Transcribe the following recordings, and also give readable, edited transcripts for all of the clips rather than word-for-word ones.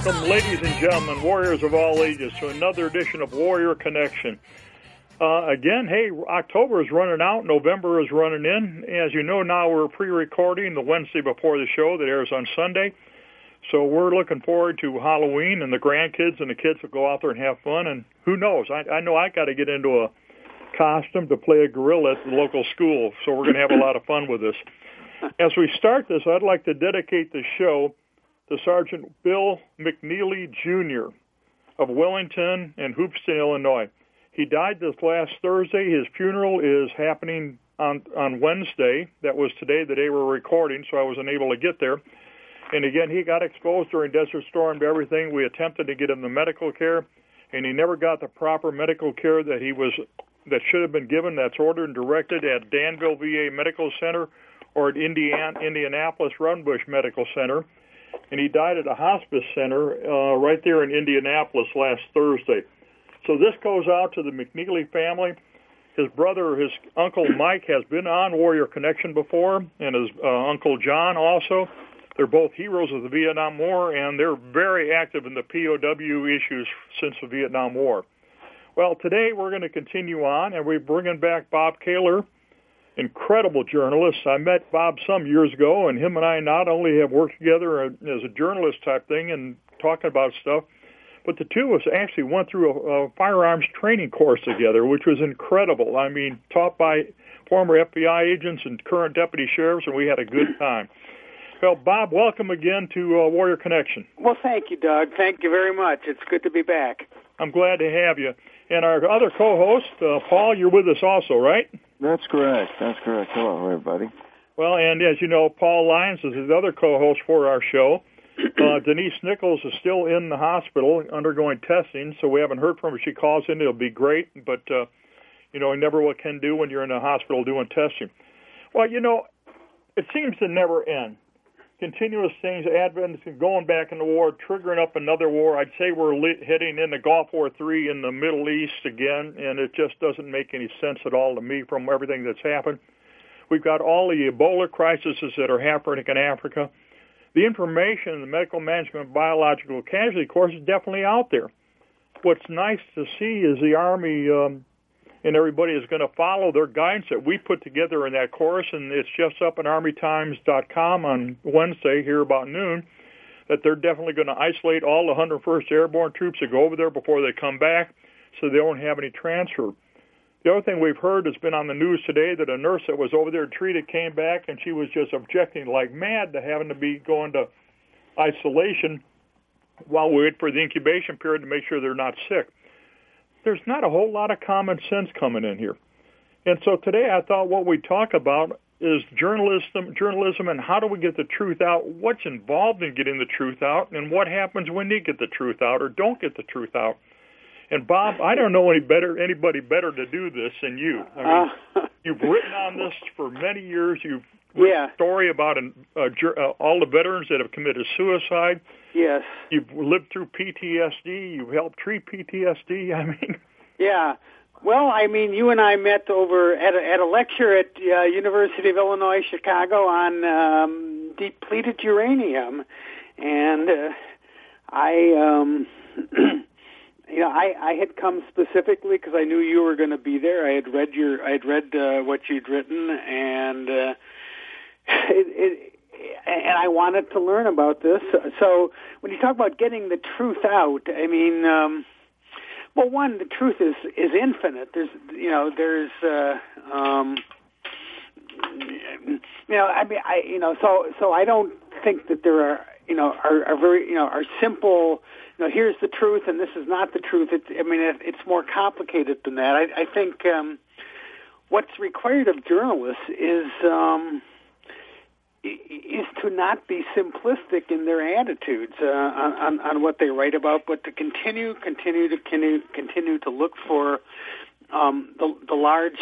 Welcome, ladies and gentlemen, warriors of all ages, to another edition of Warrior Connection. Again, hey, October is running out, November is running in. As you know, now we're pre-recording the Wednesday before the show that airs on Sunday. So we're looking forward to Halloween, and the grandkids and the kids will go out there and have fun. And who knows, I know I got to get into a costume to play a gorilla at the local school, so we're going to have a lot of fun with this. As we start this, I'd like to dedicate the show to Sergeant Bill McNeely, Jr. of Wellington and Hoopeston, Illinois. He died this last Thursday. His funeral is happening on Wednesday. That was today, the day we're recording, so I wasn't able to get there. And again, he got exposed during Desert Storm to everything. We attempted to get him the medical care, and he never got the proper medical care that should have been given. That's ordered and directed at Danville VA Medical Center or at Indianapolis Runbush Medical Center. And he died at a hospice center right there in Indianapolis last Thursday. So this goes out to the McNeely family. His brother, his Uncle Mike, has been on Warrior Connection before, and his Uncle John also. They're both heroes of the Vietnam War, and they're very active in the POW issues since the Vietnam War. Well, today we're going to continue on, and we're bringing back Bob Kaler, incredible journalist. I met Bob some years ago, and him and I not only have worked together as a journalist type thing and talking about stuff, but the two of us actually went through a firearms training course together, which was incredible. I mean, taught by former FBI agents and current deputy sheriffs, and we had a good time. Well, Bob, welcome again to Warrior Connection. Well, thank you, Doug. Thank you very much. It's good to be back. I'm glad to have you. And our other co-host, Paul, you're with us also, right? That's correct. Hello, everybody. Well, and as you know, Paul Lyons is the other co-host for our show. Denise Nichols is still in the hospital undergoing testing, so we haven't heard from her. She calls in. It'll be great, but, you never what can do when you're in the hospital doing testing. Well, it seems to never end. Continuous things, advent, going back in the war, triggering up another war. I'd say we're heading into Gulf War III in the Middle East again, and it just doesn't make any sense at all to me from everything that's happened. We've got all the Ebola crises that are happening in Africa. The information, the medical management, biological casualty course is definitely out there. What's nice to see is the Army and everybody is going to follow their guidance that we put together in that course, and it's just up on ArmyTimes.com on Wednesday here about noon, that they're definitely going to isolate all the 101st Airborne troops that go over there before they come back so they don't have any transfer. The other thing we've heard has been on the news today that a nurse that was over there treated came back, and she was just objecting like mad to having to be going to isolation while we wait for the incubation period to make sure they're not sick. There's not a whole lot of common sense coming in here. And so today I thought what we'd talk about is journalism and how do we get the truth out, what's involved in getting the truth out, and what happens when you get the truth out or don't get the truth out. And Bob, I don't know anybody better to do this than you. I mean, you've written on this for many years. You've written a story about all the veterans that have committed suicide. Yes. You've lived through PTSD. You've helped treat PTSD. I mean. Yeah. Well, I mean, you and I met over at a lecture at University of Illinois Chicago on depleted uranium, and I had come specifically because I knew you were going to be there. I had read what you'd written, and and I wanted to learn about this. So when you talk about getting the truth out, I mean, well, one, the truth is infinite. So I don't think that there are simple, here's the truth and this is not the truth. It's more complicated than that. I think what's required of journalists is to not be simplistic in their attitudes on what they write about, but to continue to look for the large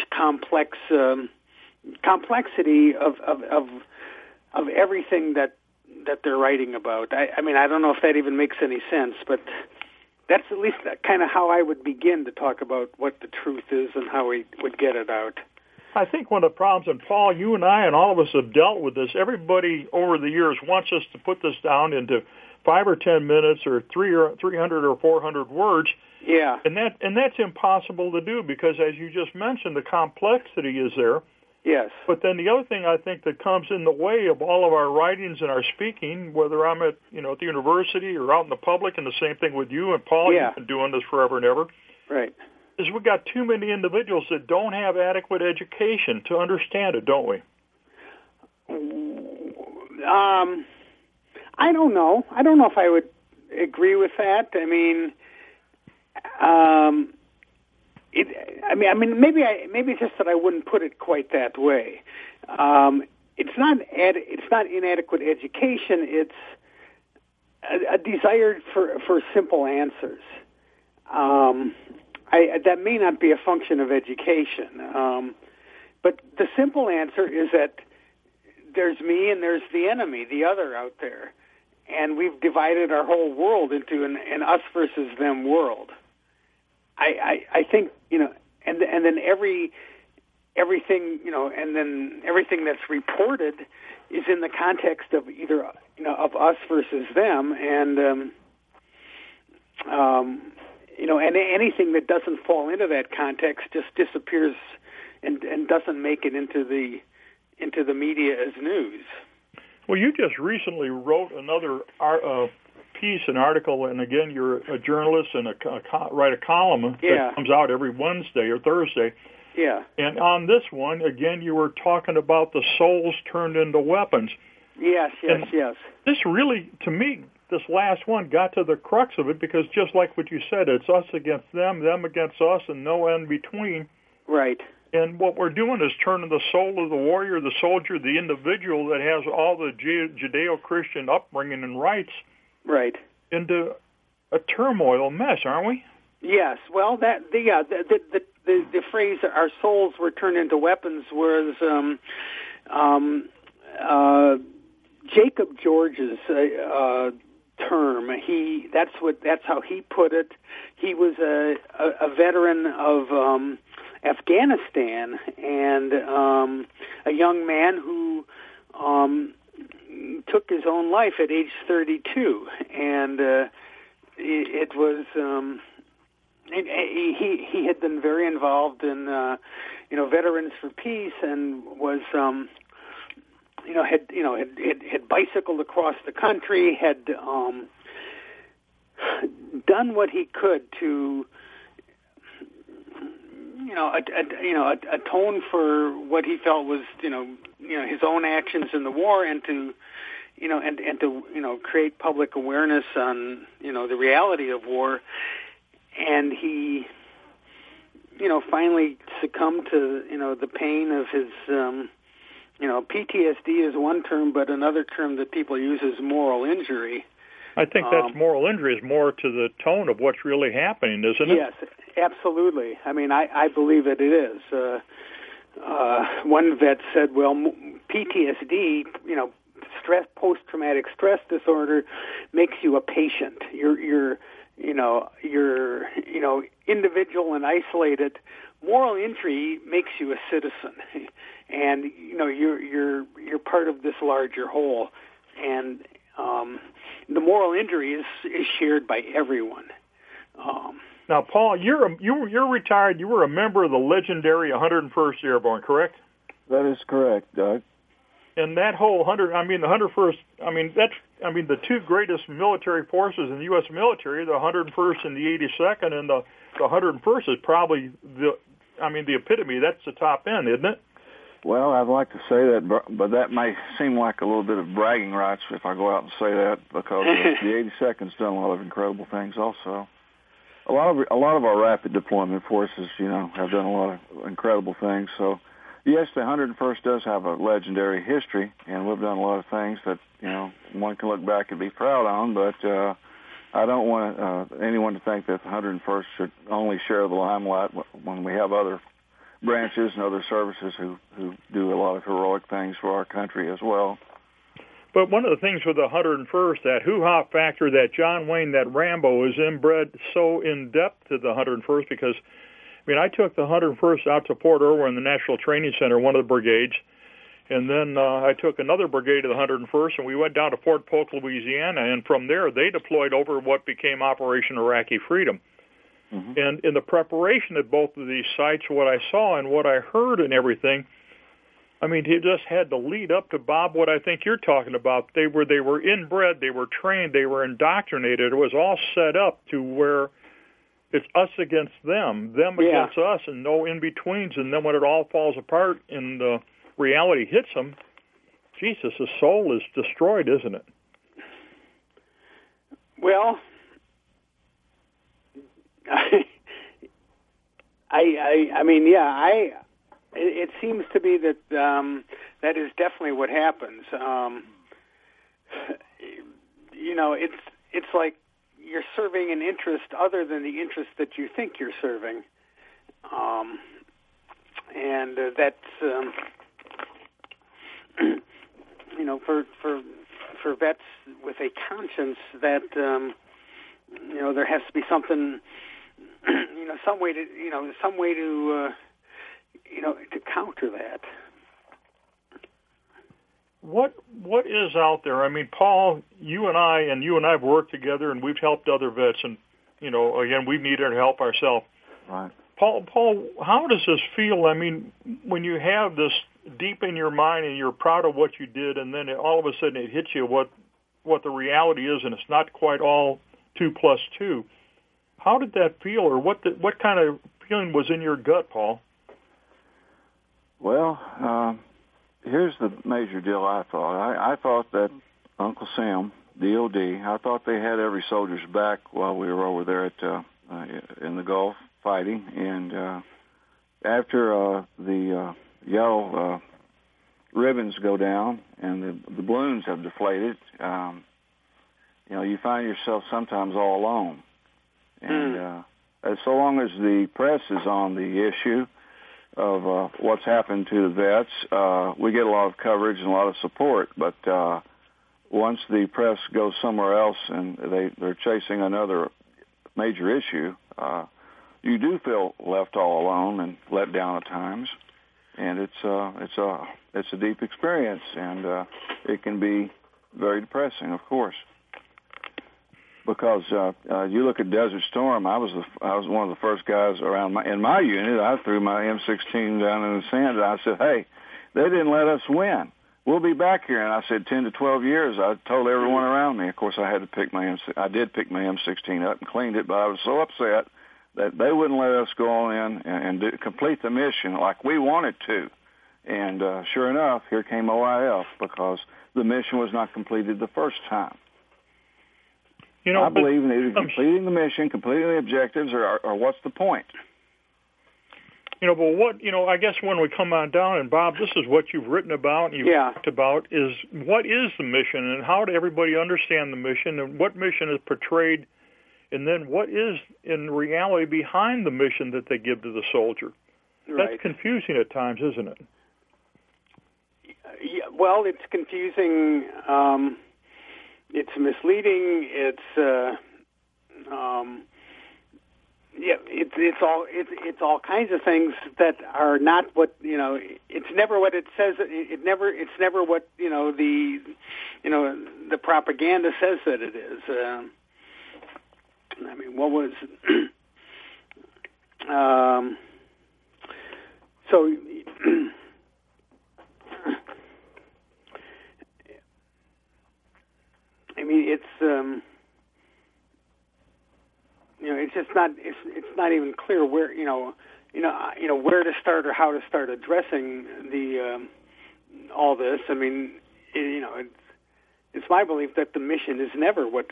complexity of everything that they're writing about. I mean, I don't know if that even makes any sense, but that's at least kind of how I would begin to talk about what the truth is and how we would get it out. I think one of the problems, and Paul, you and I and all of us have dealt with this, everybody over the years wants us to put this down into 5 or 10 minutes or 300 or 400 words. Yeah. And that's impossible to do because, as you just mentioned, the complexity is there. Yes. But then the other thing I think that comes in the way of all of our writings and our speaking, whether I'm at the university or out in the public, and the same thing with you and Paul, Yeah. You've been doing this forever and ever. Right. Is we've got too many individuals that don't have adequate education to understand it, don't we? I don't know. I don't know if I would agree with that. I mean, maybe it's just that I wouldn't put it quite that way. It's not inadequate education. It's a desire for simple answers. That may not be a function of education, but the simple answer is that there's me and there's the enemy, the other out there, and we've divided our whole world into an us versus them world. I think and then everything and then everything that's reported is in the context of either of us versus them, and and anything that doesn't fall into that context just disappears and doesn't make it into the media as news. Well, you just recently wrote another piece, an article, and again, you're a journalist and write a column that comes out every Wednesday or Thursday. Yeah. And on this one, again, you were talking about the souls turned into weapons. Yes. This really, to me, this last one got to the crux of it because just like what you said, it's us against them, them against us, and no end between. Right. And what we're doing is turning the soul of the warrior, the soldier, the individual that has all the Judeo-Christian upbringing and rights, right, into a turmoil mess, aren't we? Yes. Well, the phrase "our souls were turned into weapons" was Jacob George's term. That's how he put it. He was a veteran of Afghanistan and a young man who took his own life at age 32, and it was he had been very involved in Veterans for Peace and was had bicycled across the country, had done what he could to atone for what he felt was his own actions in the war, and to create public awareness on the reality of war. And he finally succumbed to the pain of his PTSD is one term, but another term that people use is moral injury. I think that's moral injury is more to the tone of what's really happening, isn't it? Yes, absolutely. I mean, I believe it is. One vet said, well, PTSD, stress, post-traumatic stress disorder, makes you a patient. You're individual and isolated. Moral injury makes you a citizen, and you're part of this larger whole. And the moral injury is shared by everyone. Now, Paul, you're retired. You were a member of the legendary 101st Airborne, correct? That is correct, Doug. And that whole the 101st, the two greatest military forces in the U.S. military, the 101st and the 82nd, and the 101st is probably the epitome. That's the top end, isn't it? Well, I'd like to say that, but that may seem like a little bit of bragging rights if I go out and say that, because the 82nd's done a lot of incredible things also. A lot of our rapid deployment forces, have done a lot of incredible things. So, yes, the 101st does have a legendary history, and we've done a lot of things that, one can look back and be proud on, but I don't want anyone to think that the 101st should only share the limelight when we have other branches and other services who do a lot of heroic things for our country as well. But one of the things with the 101st, that hoo-ha factor, that John Wayne, that Rambo, is inbred so in depth to the 101st because, mean, I took the 101st out to Port Irwin, the National Training Center, one of the brigades, and then I took another brigade of the 101st, and we went down to Fort Polk, Louisiana, and from there they deployed over what became Operation Iraqi Freedom. Mm-hmm. And in the preparation at both of these sites, what I saw and what I heard and everything, I mean, he just had to lead up to, Bob, what I think you're talking about. They were inbred, they were trained, they were indoctrinated. It was all set up to where it's us against them against us, and no in-betweens. And then when it all falls apart and the reality hits them, Jesus, the soul is destroyed, isn't it? Well, I mean, it seems to be that that is definitely what happens. You know, it's like you're serving an interest other than the interest that you think you're serving, and that's you know, for vets with a conscience, that you know, there has to be something, you know, some way to to counter that. What is out there? I mean, Paul, you and I have worked together, and we've helped other vets, and you know, again, we've needed help ourselves. Right. Paul, how does this feel? I mean, when you have this deep in your mind and you're proud of what you did, and then all of a sudden it hits you what the reality is, and it's not quite all 2 + 2. How did that feel, or what kind of feeling was in your gut, Paul? Well, here's the major deal I thought. I thought that Uncle Sam, DOD, I thought they had every soldier's back while we were over there at in the Gulf fighting. And after the yellow ribbons go down and the balloons have deflated, you know, you find yourself sometimes all alone. And so long as the press is on the issue of what's happened to the vets, we get a lot of coverage and a lot of support. But once the press goes somewhere else and they're chasing another major issue, you do feel left all alone and let down at times. And it's a deep experience, and it can be very depressing, of course. Because you look at Desert Storm, I was one of the first guys around in my unit. I threw my M16 down in the sand, and I said, "Hey, they didn't let us win. We'll be back here." And I said, 10 to 12 years. I told everyone around me. Of course, I had to pick I did pick my M16 up and cleaned it, but I was so upset that they wouldn't let us go on in and complete the mission like we wanted to. And sure enough, here came OIF, because the mission was not completed the first time. You know, I believe in either completing the mission, completing the objectives, or what's the point? You know, but I guess when we come on down, and Bob, this is what you've written about and you've talked about, is what is the mission, and how do everybody understand the mission, and what mission is portrayed, and then what is in reality behind the mission that they give to the soldier. Right. That's confusing at times, isn't it? Yeah, well, it's confusing. It's misleading. It's it's all kinds of things that are not what It's never what it says. It's never what the propaganda says that it is. I mean, what was so. I mean, it's it's just not. It's not even clear where where to start or how to start addressing the all this. I mean, it's my belief that the mission is never what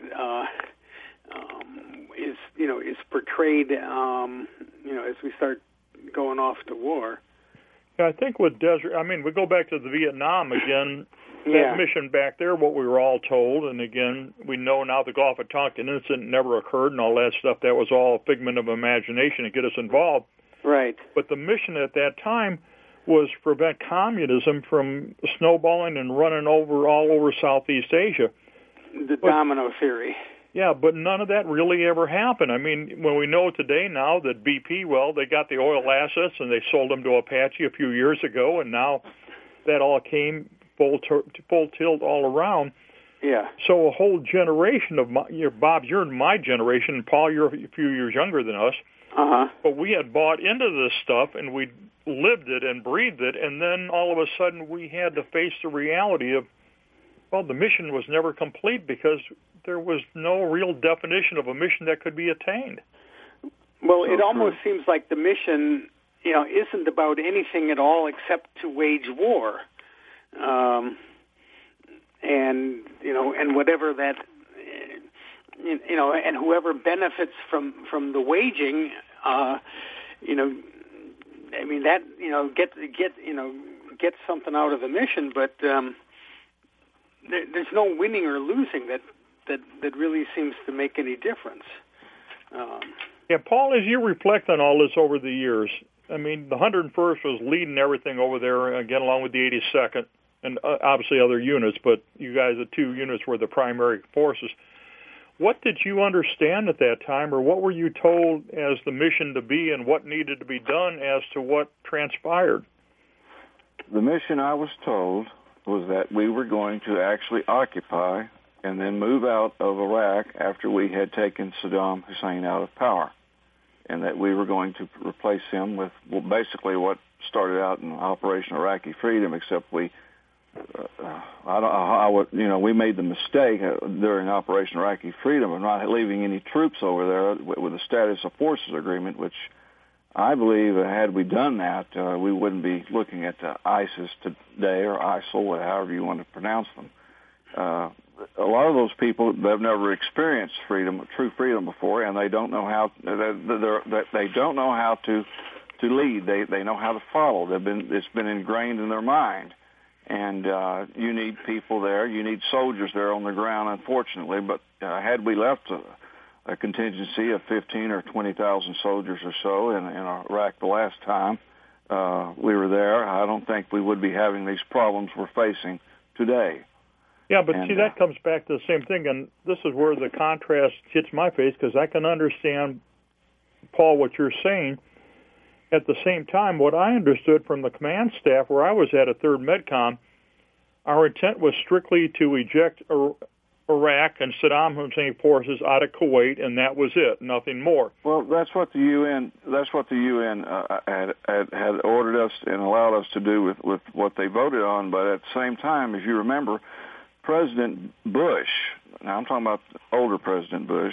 is portrayed. As we start going off to war. Yeah, I think with Desert, I mean, we go back to the Vietnam again. That mission back there, what we were all told, and again, we know now the Gulf of Tonkin incident never occurred and all that stuff. That was all a figment of imagination to get us involved. Right. But the mission at that time was to prevent communism from snowballing and running all over Southeast Asia. The domino theory. Yeah, but none of that really ever happened. I mean, when we know today now that BP, well, they got the oil assets and they sold them to Apache a few years ago, and now that all came full tilt all around. Yeah. So a whole generation of Bob, you're in my generation, and Paul, you're a few years younger than us. Uh-huh. But we had bought into this stuff, and we lived it and breathed it, and then all of a sudden we had to face the reality of, well, the mission was never complete because there was no real definition of a mission that could be attained. Well, it almost seems like the mission, isn't about anything at all except to wage war. And whatever that, and whoever benefits from the waging, I mean that, get something out of the mission, but there's no winning or losing that really seems to make any difference. Yeah, Paul, as you reflect on all this over the years, I mean, the 101st was leading everything over there, again, along with the 82nd, and obviously other units, but you guys, the two units, were the primary forces. What did you understand at that time, or what were you told as the mission to be, and what needed to be done as to what transpired? The mission I was told was that we were going to actually occupy and then move out of Iraq after we had taken Saddam Hussein out of power, and that we were going to replace him with basically what started out in Operation Iraqi Freedom, except we made the mistake during Operation Iraqi Freedom of not leaving any troops over there with the status of forces agreement, which I believe had we done that, we wouldn't be looking at ISIS today, or ISIL, however you want to pronounce them. A lot of those people, they've never experienced freedom, true freedom before, and they don't know how. They don't know how to lead. They know how to follow. It's been ingrained in their mind. And you need people there. You need soldiers there on the ground, unfortunately. But had we left a contingency of 15 or 20,000 soldiers or so in Iraq the last time we were there, I don't think we would be having these problems we're facing today. Yeah, but see, that comes back to the same thing, and this is where the contrast hits my face, because I can understand, Paul, what you're saying. At the same time, what I understood from the command staff where I was at 3rd MEDCOM, our intent was strictly to eject Iraq and Saddam Hussein forces out of Kuwait, and that was it, nothing more. Well, that's what the UN had ordered us and allowed us to do with what they voted on. But at the same time, as you remember, President Bush, now I'm talking about older President Bush,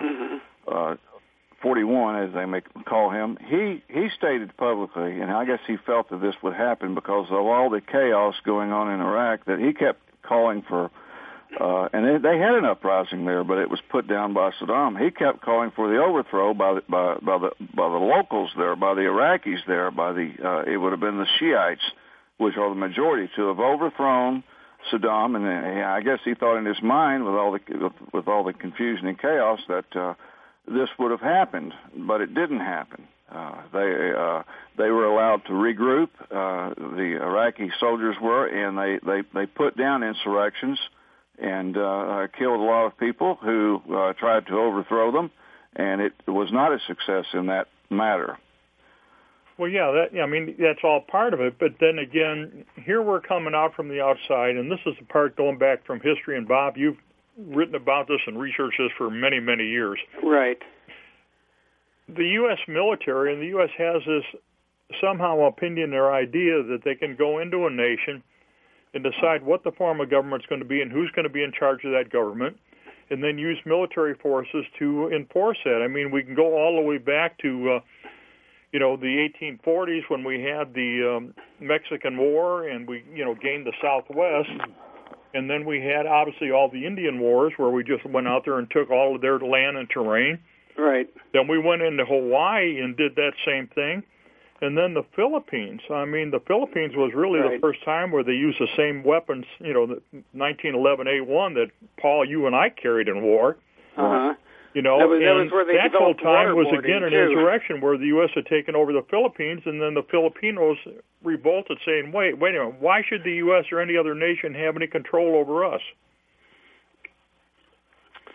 41, as they may call him, he stated publicly, and I guess he felt that this would happen because of all the chaos going on in Iraq, that he kept calling for, and they had an uprising there, but it was put down by Saddam. He kept calling for the overthrow by the locals there, by the Iraqis there, it would have been the Shiites, which are the majority, to have overthrown Saddam, and I guess he thought in his mind, with all the confusion and chaos, that this would have happened, but it didn't happen. They were allowed to regroup. The Iraqi soldiers were, and they put down insurrections and killed a lot of people who tried to overthrow them, and it was not a success in that matter. Well, I mean, that's all part of it. But then again, here we're coming out from the outside, and this is the part going back from history. And Bob, you've written about this and researched this for many, many years. Right. The U.S. military and the U.S. has this somehow opinion or idea that they can go into a nation and decide what the form of government's going to be and who's going to be in charge of that government, and then use military forces to enforce that. I mean, we can go all the way back to the 1840s when we had the Mexican War and we, gained the Southwest. And then we had, obviously, all the Indian wars where we just went out there and took all of their land and terrain. Right. Then we went into Hawaii and did that same thing. And then the Philippines. I mean, the Philippines was really the first time where they used the same weapons, the 1911 A1 that, Paul, you and I carried in war. Uh-huh. That was where they that whole time was waterboarding, again an too. insurrection where the U.S. had taken over the Philippines, and then the Filipinos revolted, saying, wait a minute, why should the U.S. or any other nation have any control over us?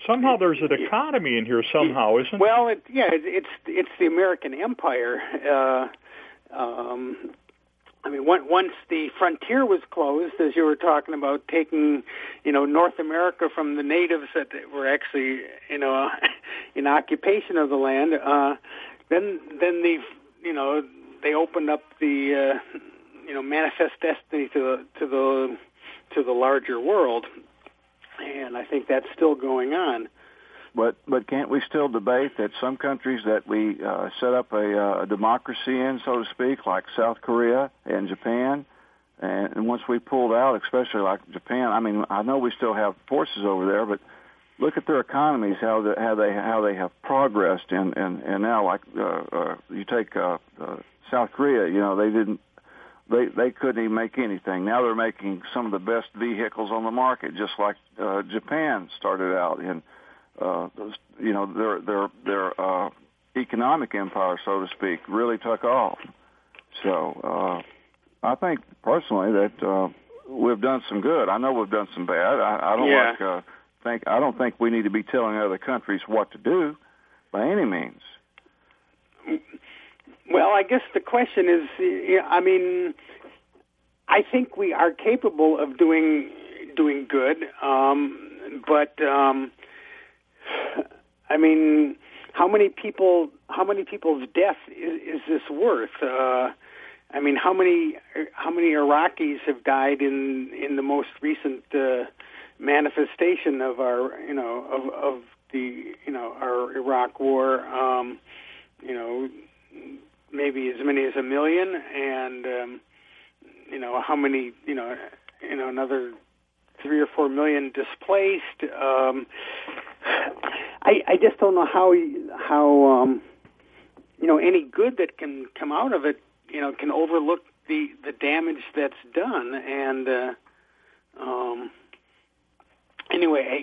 somehow there's an economy in here somehow, isn't it? Well, it's the American empire. I mean, once the frontier was closed, as you were talking about, taking, North America from the natives that were actually, in occupation of the land, then they opened up the, manifest destiny to the larger world, and I think that's still going on. But can't we still debate that some countries that we set up a democracy in, so to speak, like South Korea and Japan, and once we pulled out, especially like Japan, I mean, I know we still have forces over there, but look at their economies, how they have progressed, and now like you take South Korea, they couldn't even make anything. Now they're making some of the best vehicles on the market, just like Japan started out in. Their economic empire, so to speak, really took off. So I think personally that we've done some good. I know we've done some bad. I don't think we need to be telling other countries what to do by any means. Well, I guess the question is, I think we are capable of doing good, but. I mean, how many people's death is this worth? How many Iraqis have died in the most recent manifestation of our our Iraq war? Maybe as many as 1 million, and how many? Another 3 or 4 million displaced. I just don't know how any good that can come out of it, can overlook the damage that's done. And anyway,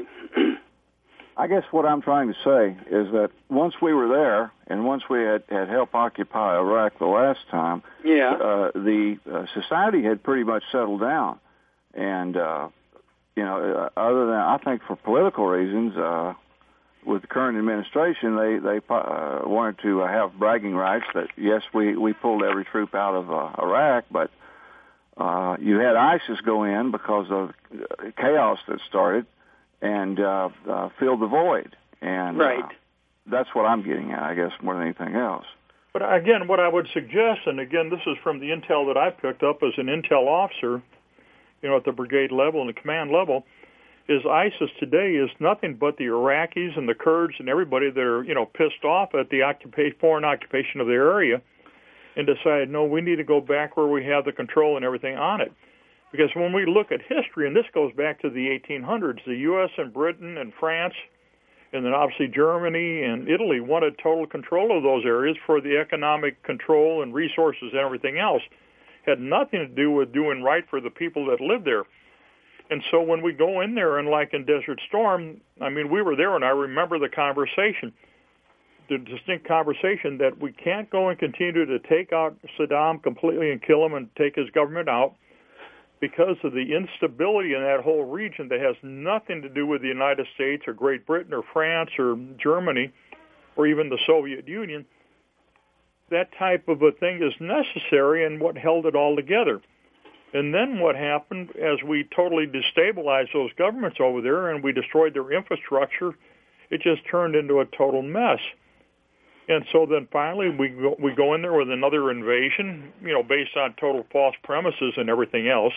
I guess what I'm trying to say is that once we were there and once we had helped occupy Iraq the last time, the society had pretty much settled down. And, other than, I think for political reasons, with the current administration, they wanted to have bragging rights that, yes, we pulled every troop out of Iraq, but you had ISIS go in because of chaos that started and fill the void. And right. That's what I'm getting at, I guess, more than anything else. But again, what I would suggest, and again, this is from the intel that I picked up as an intel officer, at the brigade level and the command level, is ISIS today is nothing but the Iraqis and the Kurds and everybody that are, pissed off at the foreign occupation of their area and decide, no, we need to go back where we have the control and everything on it. Because when we look at history, and this goes back to the 1800s, the U.S. and Britain and France, and then obviously Germany and Italy wanted total control of those areas for the economic control and resources and everything else. Had nothing to do with doing right for the people that lived there. And so when we go in there, and like in Desert Storm, we were there, and I remember the conversation, the distinct conversation that we can't go and continue to take out Saddam completely and kill him and take his government out because of the instability in that whole region that has nothing to do with the United States or Great Britain or France or Germany or even the Soviet Union. That type of a thing is necessary and what held it all together. And then what happened as we totally destabilized those governments over there and we destroyed their infrastructure, it just turned into a total mess. And so then finally we go in there with another invasion, based on total false premises and everything else,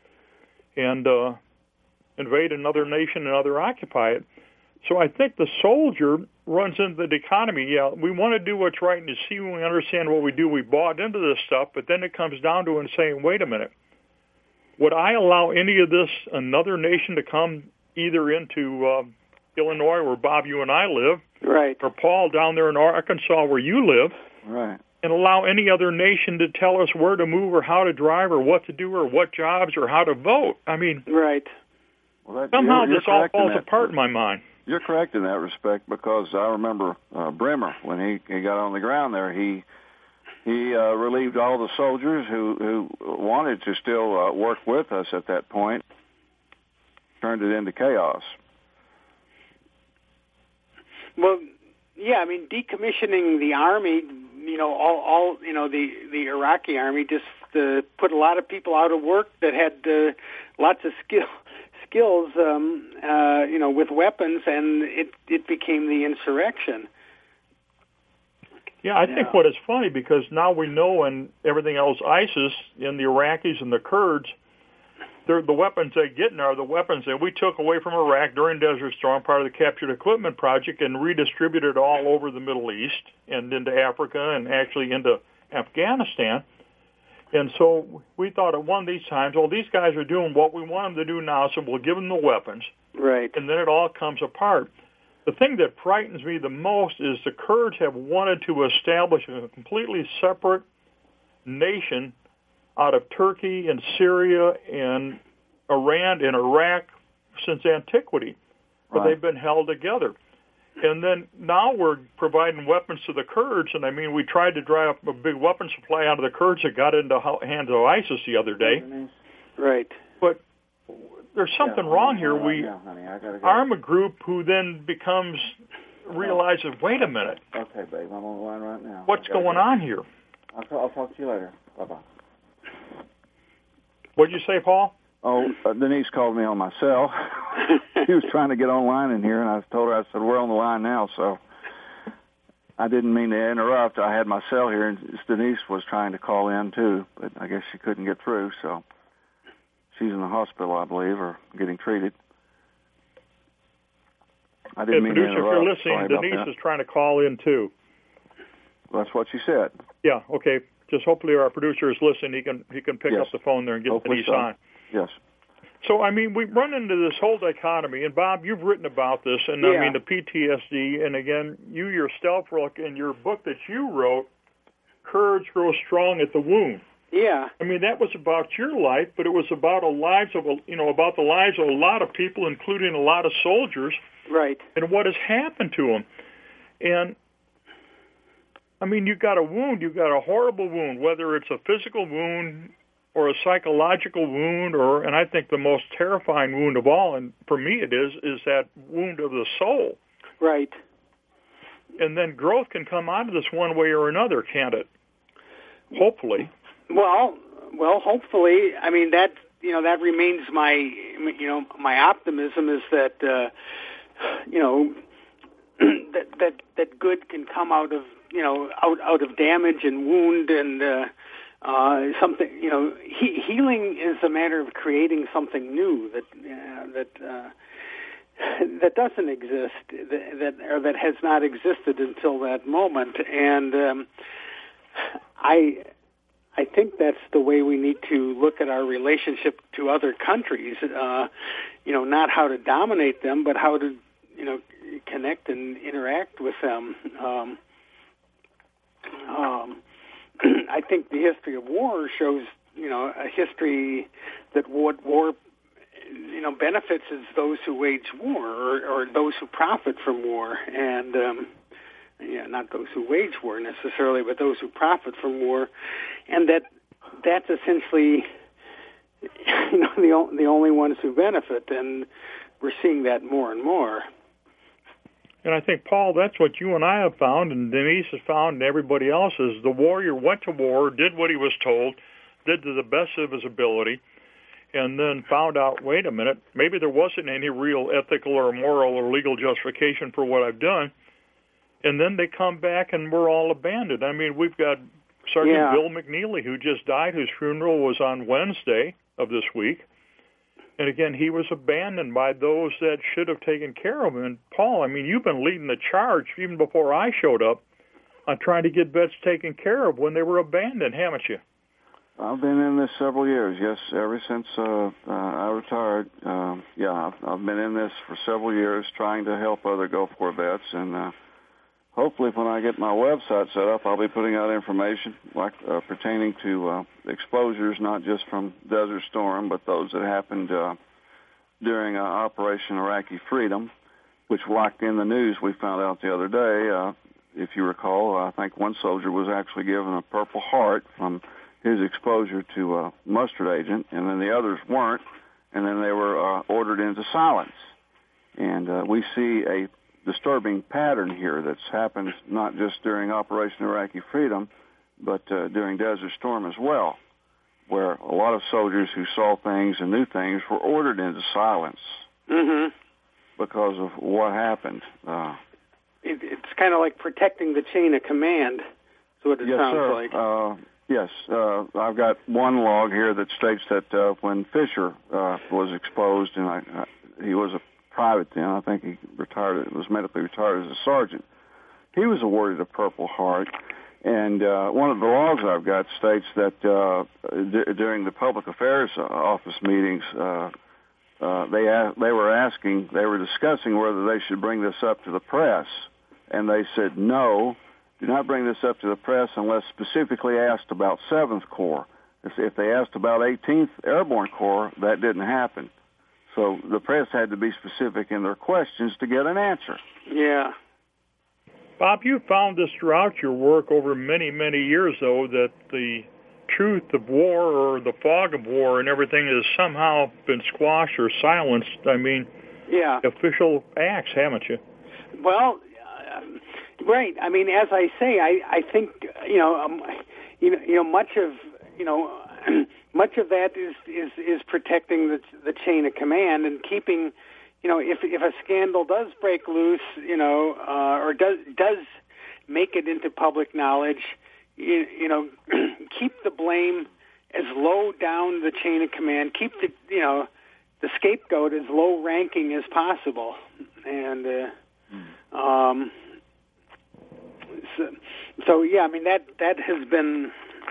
and invade another nation and occupy it. So I think the soldier runs into the economy. Yeah, we want to do what's right and to see when we understand what we do. We bought into this stuff, but then it comes down to it saying, wait a minute, would I allow any of this, another nation, to come either into Illinois, where Bob, you and I live, right, or Paul down there in Arkansas, where you live, right, and allow any other nation to tell us where to move or how to drive or what to do or what jobs or how to vote? Right. Well, somehow this all falls apart in my mind. You're correct in that respect, because I remember Bremer, when he got on the ground there, he relieved all the soldiers who wanted to still work with us at that point, turned it into chaos. Well, yeah, I mean, decommissioning the army, all the Iraqi army just put a lot of people out of work that had lots of skills, with weapons, and it became the insurrection. Yeah, I think what is funny, because now we know, and everything else, ISIS and the Iraqis and the Kurds, the weapons they get now are the weapons that we took away from Iraq during Desert Storm, part of the Captured Equipment Project, and redistributed all over the Middle East and into Africa and actually into Afghanistan. And so we thought at one of these times, well, these guys are doing what we want them to do now, so we'll give them the weapons. Right. And then it all comes apart. The thing that frightens me the most is the Kurds have wanted to establish a completely separate nation out of Turkey and Syria and Iran and Iraq since antiquity, but they've been held together. And then now we're providing weapons to the Kurds, and I mean, we tried to dry up a big weapon supply out of the Kurds that got into hands of ISIS the other day. Right. But there's something wrong here. We arm a group who then realizes, wait a minute. Okay, babe, I'm on the line right now. What's going on here? I'll talk to you later. Bye-bye. What'd you say, Paul? Oh, Denise called me on my cell. She was trying to get online in here, and I told her, I said, we're on the line now, so I didn't mean to interrupt. I had my cell here, and Denise was trying to call in, too, but I guess she couldn't get through, so she's in the hospital, I believe, or getting treated. I didn't mean to interrupt. If you're listening, Denise is trying to call in, too. Well, that's what she said. Yeah, okay. Just hopefully our producer is listening. He can pick up the phone there and get Denise on. Yes. So, I mean, we run into this whole dichotomy, and Bob, you've written about this, and I mean the PTSD, and again, you yourself, in your book that you wrote, Courage Grows Strong at the Wound. Yeah. I mean, that was about your life, but it was about the lives of a lot of people, including a lot of soldiers. Right. And what has happened to them. And I mean, you've got a wound, you've got a horrible wound, whether it's a physical wound or a psychological wound, and I think the most terrifying wound of all, and for me it is that wound of the soul. Right. And then growth can come out of this one way or another, can't it? Hopefully. Well, hopefully. I mean, that remains my optimism is that, that good can come out of, out of damage and wound and something. Healing is a matter of creating something new that doesn't exist, that has not existed until that moment. And I think that's the way we need to look at our relationship to other countries. Not how to dominate them, but how to connect and interact with them. I think the history of war shows, a history that what war, benefits is those who wage war or those who profit from war, and not those who wage war necessarily, but those who profit from war, and that's essentially, the only ones who benefit, and we're seeing that more and more. And I think, Paul, that's what you and I have found, and Denise has found, and everybody else is the warrior went to war, did what he was told, did to the best of his ability, and then found out, wait a minute, maybe there wasn't any real ethical or moral or legal justification for what I've done. And then they come back and we're all abandoned. I mean, we've got Sergeant Bill McNeely, who just died, whose funeral was on Wednesday of this week. And again, he was abandoned by those that should have taken care of him. And Paul, I mean, you've been leading the charge even before I showed up on trying to get vets taken care of when they were abandoned, haven't you? I've been in this several years, yes, ever since I retired. I've been in this for several years trying to help other Gulf War vets, and hopefully when I get my website set up, I'll be putting out information like pertaining to exposures, not just from Desert Storm, but those that happened during Operation Iraqi Freedom, which locked in the news we found out the other day. If you recall, I think one soldier was actually given a Purple Heart from his exposure to mustard agent, and then the others weren't, and then they were ordered into silence. And we see a disturbing pattern here that's happened not just during Operation Iraqi Freedom, but during Desert Storm as well, where a lot of soldiers who saw things and knew things were ordered into silence because of what happened. It's kind of like protecting the chain of command. That's what it sounds like. Yes, I've got one log here that states that when Fisher was exposed, and he was a private then, I think he was medically retired as a sergeant, he was awarded a Purple Heart. And one of the logs I've got states that during the Public Affairs Office meetings, they were discussing whether they should bring this up to the press, and they said no. Do not bring this up to the press unless specifically asked about 7th Corps. If they asked about 18th Airborne Corps, that didn't happen. So the press had to be specific in their questions to get an answer. Yeah. Bob, you found this throughout your work over many, many years, though, that the truth of war or the fog of war and everything has somehow been squashed or silenced. I mean, official acts, haven't you? Well, right. I mean, as I say, I think much of that is protecting the chain of command and keeping, if a scandal does break loose, or does make it into public knowledge, keep the blame as low down the chain of command, keep the scapegoat as low ranking as possible, and so yeah, I mean that has been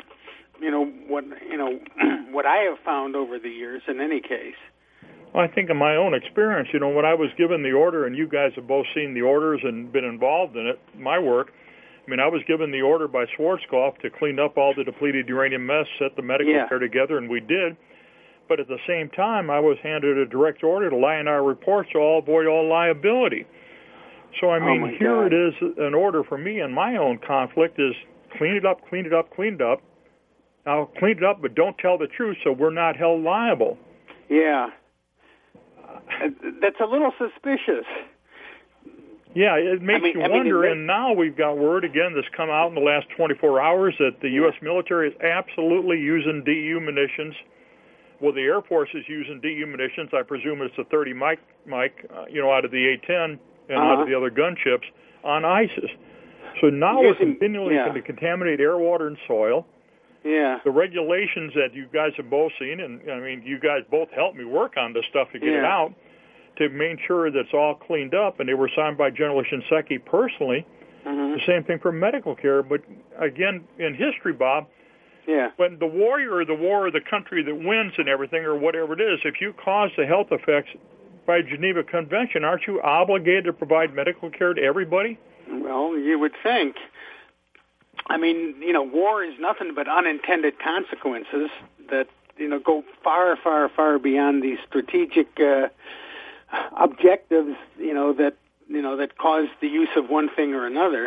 what I have found over the years. In any case, well, I think in my own experience, when I was given the order, and you guys have both seen the orders and been involved in it, my work. I mean, I was given the order by Schwarzkopf to clean up all the depleted uranium mess, set the medical care together, and we did. But at the same time, I was handed a direct order to lie in our reports to avoid all liability. So, I mean, here it is, an order for me in my own conflict is clean it up, clean it up, clean it up. Now, clean it up, but don't tell the truth so we're not held liable. Yeah. That's a little suspicious. Yeah, it makes you wonder, and now we've got word, again, that's come out in the last 24 hours that the U.S. military is absolutely using DU munitions. Well, the Air Force is using DU munitions. I presume it's a 30 Mike, out of the A-10 and out of the other gunships on ISIS. So now we're continually going to contaminate air, water, and soil. Yeah. The regulations that you guys have both seen, and I mean, you guys both helped me work on this stuff to get it out, to make sure that's all cleaned up, and they were signed by General Shinseki personally. The same thing for medical care. But again, in history, Bob, when the warrior or the war or the country that wins and everything or whatever it is, if you cause the health effects by Geneva Convention, aren't you obligated to provide medical care to everybody? Well, you would think. I mean, war is nothing but unintended consequences that, go far, far, far beyond the strategic objectives, that cause the use of one thing or another.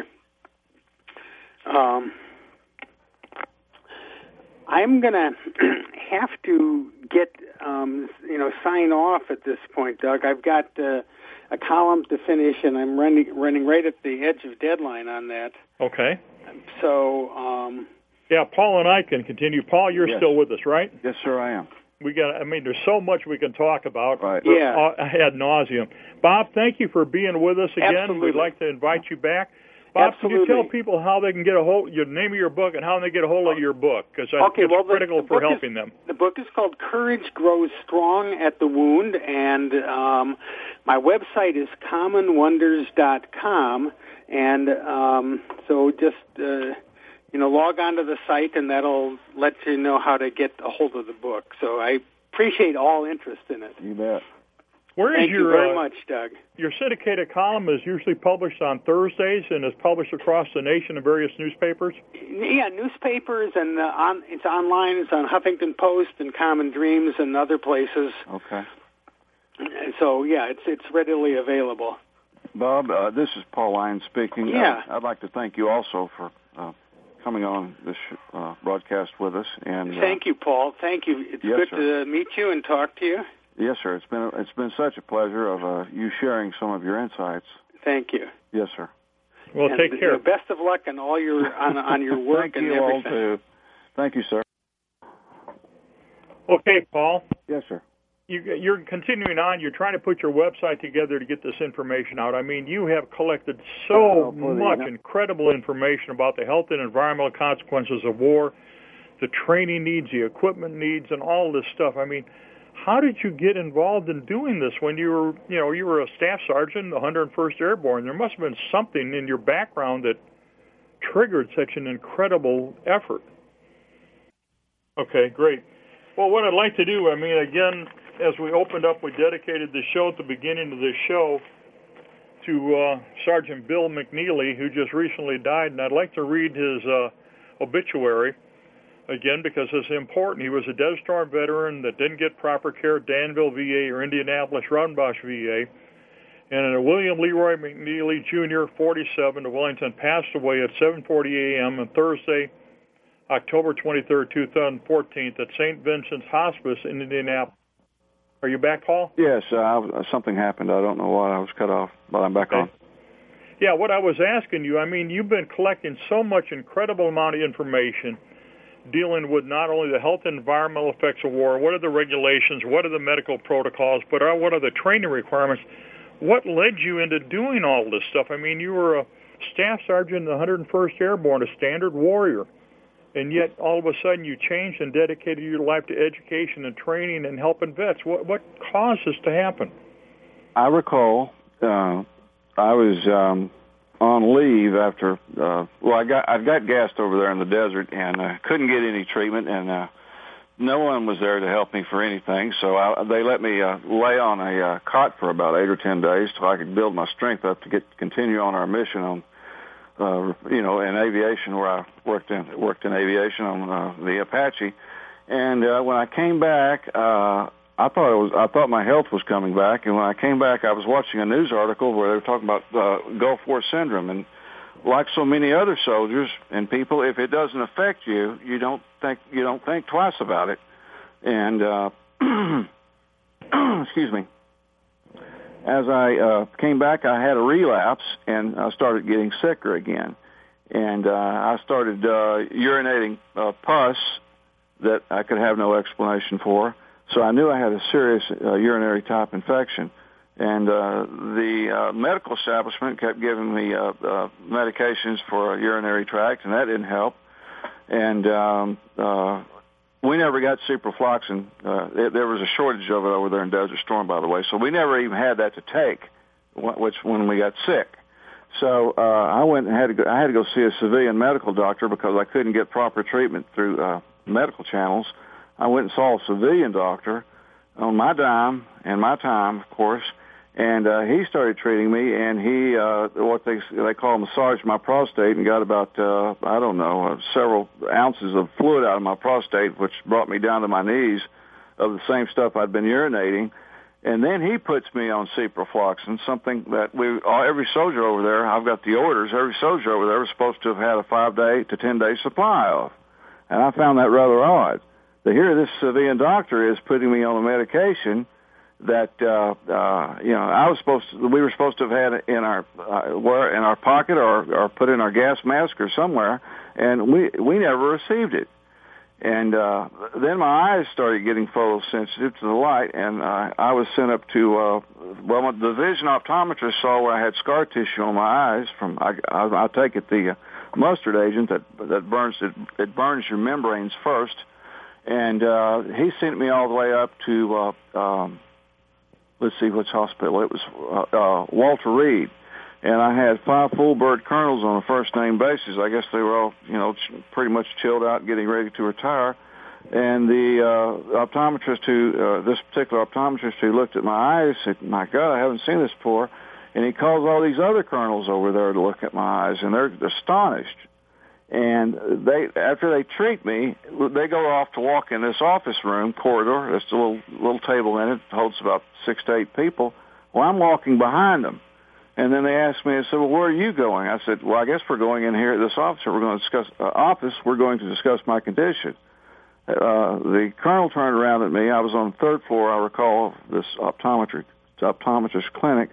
I'm going to have to get, sign off at this point, Doug. I've got a column to finish, and I'm running right at the edge of deadline on that. Okay. So, Paul and I can continue. Paul, you're still with us, right? Yes, sir, I am. There's so much we can talk about right. ad nauseum. Bob, thank you for being with us again. Absolutely. We'd like to invite you back. Bob, can you tell people how they can get your name of your book and how they get a hold of your book? Because I think it's critical for helping them. The book is called Courage Grows Strong at the Wound, and my website is commonwonders.com, and so just log on to the site, and that'll let you know how to get a hold of the book. So I appreciate all interest in it. You bet. Thank you very much, Doug. Your syndicated column is usually published on Thursdays and is published across the nation in various newspapers? Yeah, newspapers, and it's online. It's on Huffington Post and Common Dreams and other places. Okay. So, it's readily available. Bob, this is Paul Lyons speaking. Yeah. I'd like to thank you also for coming on this broadcast with us. And thank you, Paul. Thank you. It's good to meet you and talk to you. Yes, sir. It's been such a pleasure of you sharing some of your insights. Thank you. Yes, sir. Well, and, take care. Best of luck on all your on your work Thank and you everything. all too. Thank you, sir. Okay, Paul. Yes, sir. You're continuing on. You're trying to put your website together to get this information out. I mean, you have collected so much incredible information about the health and environmental consequences of war, the training needs, the equipment needs, and all this stuff. I mean, how did you get involved in doing this when you were a staff sergeant, the 101st Airborne? There must have been something in your background that triggered such an incredible effort. Okay, great. Well, what I'd like to do, I mean, again, as we opened up, we dedicated the show at the beginning of this show to Sergeant Bill McNeely, who just recently died, and I'd like to read his obituary again because it's important. He was a Desert Storm veteran that didn't get proper care at Danville VA or Indianapolis Raudenbach VA, and William Leroy McNeely Jr., 47, of Wellington, passed away at 7:40 a.m. on Thursday, October 23, 2014, at St. Vincent's Hospice in Indianapolis. Are you back, Paul? Yes, something happened. I don't know why I was cut off, but I'm back on. Yeah, what I was asking you, I mean, you've been collecting so much incredible amount of information dealing with not only the health and environmental effects of war, what are the regulations, what are the medical protocols, but what are the training requirements. What led you into doing all this stuff? I mean, you were a staff sergeant in the 101st Airborne, a standard warrior. And yet, all of a sudden, you changed and dedicated your life to education and training and helping vets. What caused this to happen? I recall I was on leave after. I got gassed over there in the desert and couldn't get any treatment, and no one was there to help me for anything. So they let me lay on a cot for about 8 or 10 days so I could build my strength up to continue on our mission on. In aviation, where I worked in aviation on the Apache, and when I came back, I thought my health was coming back, and when I came back, I was watching a news article where they were talking about Gulf War syndrome, and like so many other soldiers and people, if it doesn't affect you, you don't think twice about it, and excuse me. As I came back, I had a relapse, and I started getting sicker again. And I started urinating pus that I could have no explanation for. So I knew I had a serious urinary type infection. And the medical establishment kept giving me medications for a urinary tract, and that didn't help. And we never got ciprofloxacin. There was a shortage of it over there in Desert Storm, by the way, so we never even had that to take when we got sick. So I went and had to go see a civilian medical doctor because I couldn't get proper treatment through medical channels. I went and saw a civilian doctor on my dime and my time, of course, and he started treating me, and he what they call massaged my prostate and got about several ounces of fluid out of my prostate, which brought me down to my knees of the same stuff I'd been urinating. And then he puts me on ciprofloxacin, something that every soldier over there, I've got the orders, every soldier over there was supposed to have had a 5-day to 10-day supply of. And I found that rather odd. To hear this civilian doctor is putting me on a medication that we were supposed to have had in our pocket or put in our gas mask or somewhere, and we never received it. And then my eyes started getting photosensitive to the light, and I was sent up to the vision optometrist saw where I had scar tissue on my eyes from I take it the mustard agent that burns your membranes first, and he sent me all the way up to let's see which hospital it was, Walter Reed. And I had 5 full bird colonels on a first name basis. I guess they were all, pretty much chilled out, getting ready to retire. And the optometrist this particular optometrist who looked at my eyes said, "My God, I haven't seen this before." And he calls all these other colonels over there to look at my eyes, and they're astonished. And after they treat me, they go off to walk in this office room corridor. There's a little table in it, holds about 6 to 8 people. Well, I'm walking behind them. And then they asked me, I said, "Well, where are you going?" I said, "Well, I guess we're going in here at this office. We're going to discuss my condition." The colonel turned around at me. I was on the 3rd floor, I recall, of this optometrist clinic.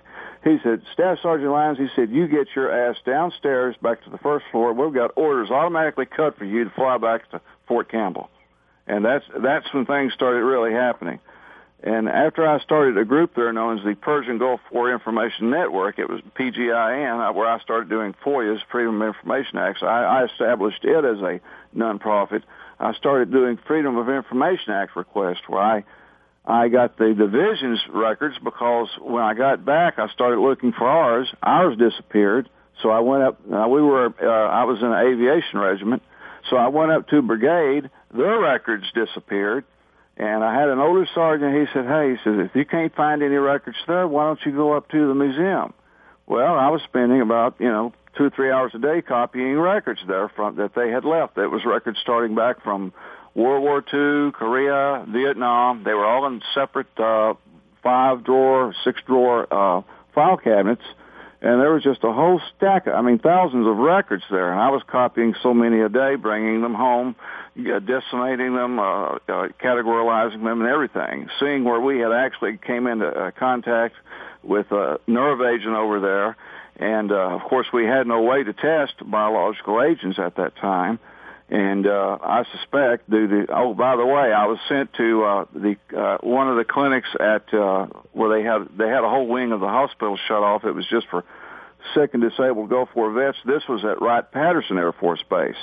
He said, Staff Sergeant Lyons, he said, you get your ass downstairs back to the first floor. We've got orders automatically cut for you to fly back to Fort Campbell. And that's when things started really happening. And after I started a group there known as the Persian Gulf War Information Network, it was PGIN, where I started doing FOIA's, Freedom of Information Acts. I established it as a nonprofit. I started doing Freedom of Information Act requests, where I got the division's records, because when I got back, I started looking for ours. Ours disappeared, so I went up. I was in an aviation regiment, so I went up to brigade. Their records disappeared. And I had an older sergeant. He said, hey, he says, if you can't find any records there, why don't you go up to the museum? Well, I was spending about, 2 or 3 hours a day copying records there that they had left. It was records starting back from World War II, Korea, Vietnam. They were all in separate 5-drawer, 6-drawer file cabinets. And there was just a whole stack, thousands of records there. And I was copying so many a day, bringing them home, decimating them, categorizing them and everything, seeing where we had actually came into contact with a nerve agent over there. And, of course, we had no way to test biological agents at that time. And I suspect by the way, I was sent to one of the clinics at where they had a whole wing of the hospital shut off. It was just for sick and disabled Gulf War vets. This was at Wright-Patterson Air Force Base.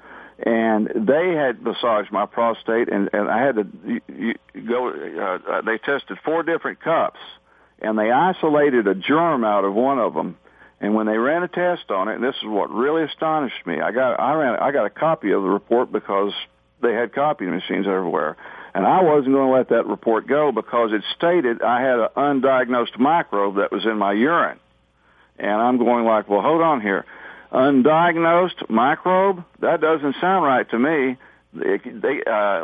And they had massaged my prostate, and I had to go. They tested 4 different cups, and they isolated a germ out of one of them. And when they ran a test on it, and this is what really astonished me, I got a copy of the report because they had copying machines everywhere. And I wasn't going to let that report go because it stated I had an undiagnosed microbe that was in my urine. And I'm going like, well, hold on here. Undiagnosed microbe? That doesn't sound right to me. You take, that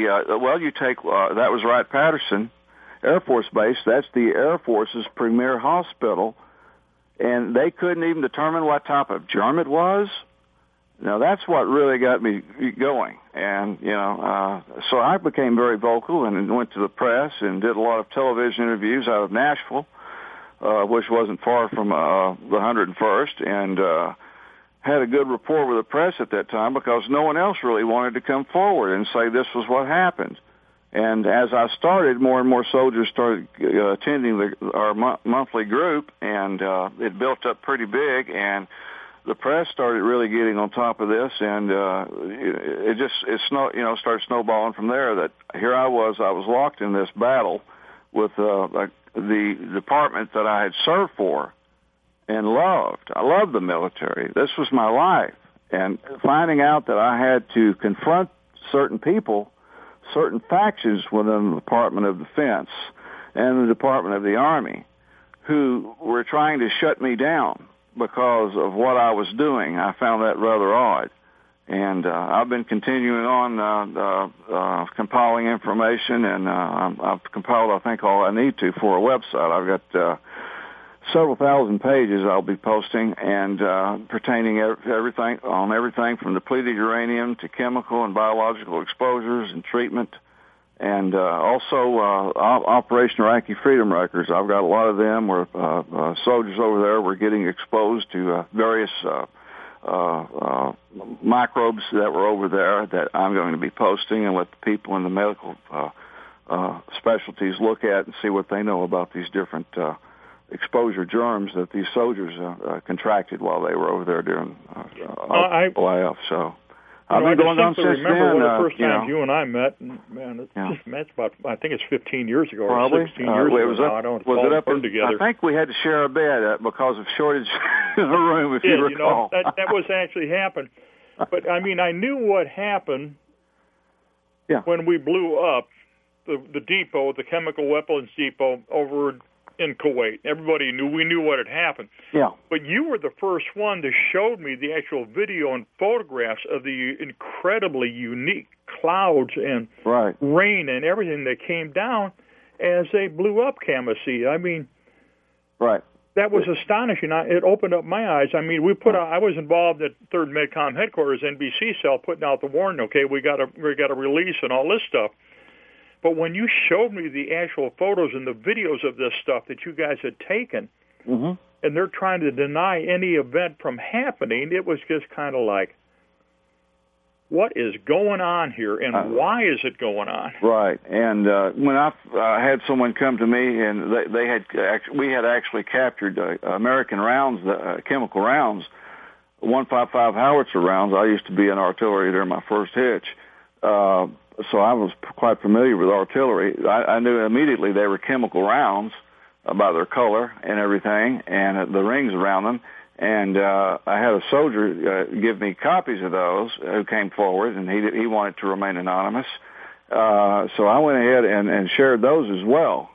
was Wright-Patterson Air Force Base. That's the Air Force's premier hospital. And they couldn't even determine what type of germ it was. Now, that's what really got me going. And, so I became very vocal and went to the press and did a lot of television interviews out of Nashville, which wasn't far from the 101st, and had a good rapport with the press at that time because no one else really wanted to come forward and say this was what happened. And as I started, more and more soldiers started attending our monthly group, and it built up pretty big, and the press started really getting on top of this, and it started snowballing from there. That here I was locked in this battle with the department that I had served for and loved. I loved the military. This was my life, and finding out that I had to confront certain people, certain factions within the Department of Defense and the Department of the Army who were trying to shut me down because of what I was doing. I found that rather odd. And I've been continuing on compiling information, and I've compiled, I think, all I need to for a website. I've got several thousand pages I'll be posting, and pertaining everything from depleted uranium to chemical and biological exposures and treatment, and also Operation Iraqi Freedom Records. I've got a lot of them where soldiers over there were getting exposed to various microbes that were over there that I'm going to be posting and let the people in the medical specialties look at and see what they know about these different exposure germs that these soldiers contracted while they were over there during OIF. So I've been going on since then. I remember one of the first times you and I met. Man, that's about, I think it's 15 years ago Probably. or 16 years ago. I think we had to share a bed because of shortage in the room, if you recall. That was actually happened. But, I knew what happened when we blew up the depot, the chemical weapons depot over in Kuwait. Everybody we knew what had happened. Yeah. But you were the first one to show me the actual video and photographs of the incredibly unique clouds and rain and everything that came down as they blew up Kamaisi. Right. That was astonishing. It opened up my eyes. I was involved at 3rd MedCom headquarters, NBC cell, putting out the warning. Okay, we got a release and all this stuff. But when you showed me the actual photos and the videos of this stuff that you guys had taken, Mm-hmm. And they're trying to deny any event from happening. It was just kind of like, what is going on here, and why is it going on? Right. And when I had someone come to me, and we had actually captured American rounds, chemical rounds, 155 howitzer rounds. I used to be in artillery during my first hitch, so I was quite familiar with artillery. I knew immediately they were chemical rounds by their color and everything, and the rings around them. And I had a soldier give me copies of those who came forward, and he wanted to remain anonymous. So I went ahead and shared those as well.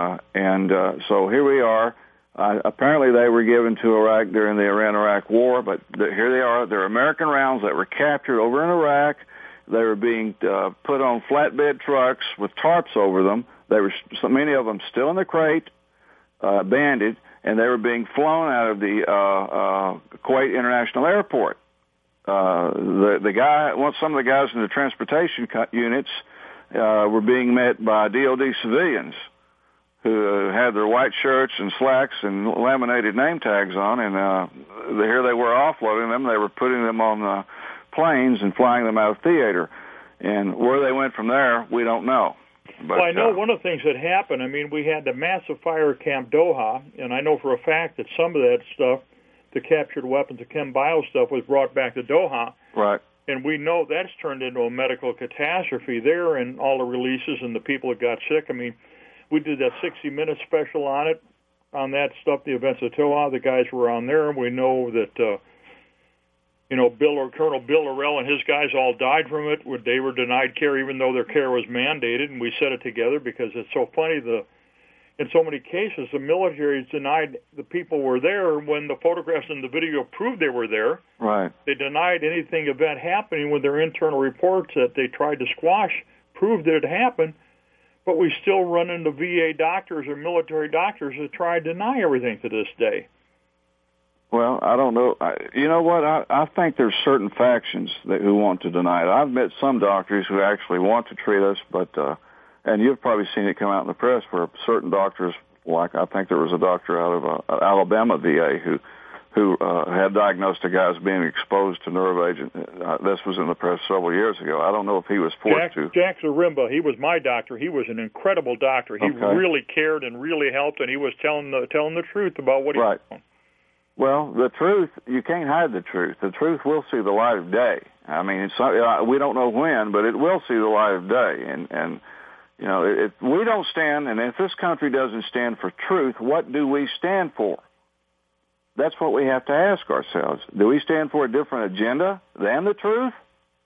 So here we are. Apparently they were given to Iraq during the Iran-Iraq War, but here they are. They're American rounds that were captured over in Iraq. They were being put on flatbed trucks with tarps over them. They were many of them still in the crate, banded, and they were being flown out of the Kuwait International Airport. Some of the guys in the transportation units were being met by DOD civilians who had their white shirts and slacks and laminated name tags on, and here they were offloading them. They were putting them on planes and flying them out of theater. And where they went from there, we don't know. But, well, I know one of the things that happened, I mean, we had the massive fire at Camp Doha, and I know for a fact that some of that stuff, the captured weapons, the chem bio stuff, was brought back to Doha. Right. And we know that's turned into a medical catastrophe there, and all the releases and the people that got sick. I mean, we did that 60-minute special on it, on that stuff, the events at Doha. The guys were on there, and we know that Colonel Bill Orell and his guys all died from it. They were denied care even though their care was mandated, and we set it together because it's so funny. In so many cases, the military denied the people were there when the photographs and the video proved they were there. Right. They denied anything of that happening when their internal reports that they tried to squash proved that it happened, but we still run into VA doctors or military doctors that try to deny everything to this day. Well, I don't know. You know what? I think there's certain factions who want to deny it. I've met some doctors who actually want to treat us, but and you've probably seen it come out in the press where certain doctors, like I think there was a doctor out of Alabama VA who had diagnosed a guy as being exposed to nerve agent. This was in the press several years ago. I don't know if he was forced to. Jack Zarimba, he was my doctor. He was an incredible doctor. He really cared and really helped, and he was telling the truth about what he was doing. Well, the truth, you can't hide the truth. The truth will see the light of day. I mean, we don't know when, but it will see the light of day. And you know, if we don't stand, and if this country doesn't stand for truth, what do we stand for? That's what we have to ask ourselves. Do we stand for a different agenda than the truth?